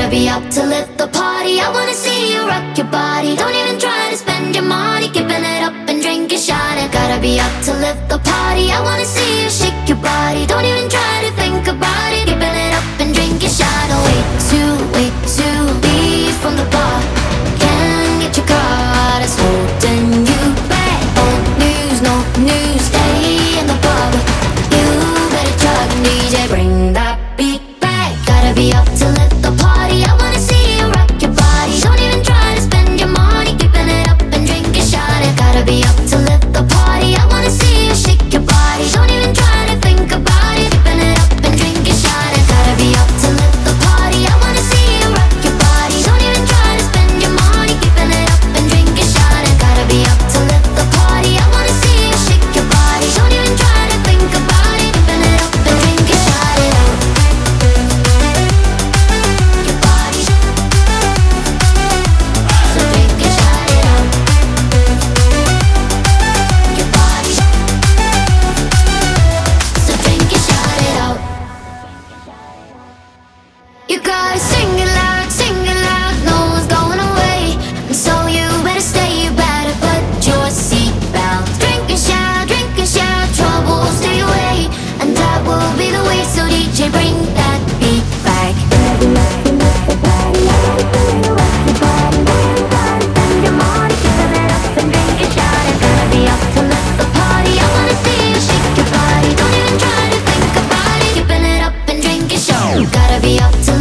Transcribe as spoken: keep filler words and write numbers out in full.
be up to lift the party. I wanna see you rock your body. Don't even try to spend your money, keeping it up and drink your shot. I gotta be up to lift the party. I wanna see you shake your body. Don't even try to think about it, keeping it up and drink your shot. Oh, way too, way too leave from the bar. Can't get your car, that's holding you back. Old news, no news, stay in the pub. You better chug and D J, bring that beat back. Gotta be up to lift the party. I wanna see you rock your body. Don't even try to spend your money, keeping it up and drink your shot. I gotta be up to lift the party. I wanna see you shake your body. Don't even try to think about it, keeping it up and drink your shot. I gotta be up to lift the party. I wanna see you rock your body. Don't even try to spend your money, keeping it up and drink your shot. I gotta be up to lift the party. I wanna see you shake your body. Don't even try to think about it, keeping it up and drink your shot. It out. Your body. So drink your shot. It out. Your body. So drink your shot. It out. You gotta sing it loud, sing it loud, no one's going away. And so you better stay, you better put your seatbelt. Drink and shout, drink and shout, trouble will stay away. And that will be the way, so D J, bring that beat back. Gotta be up to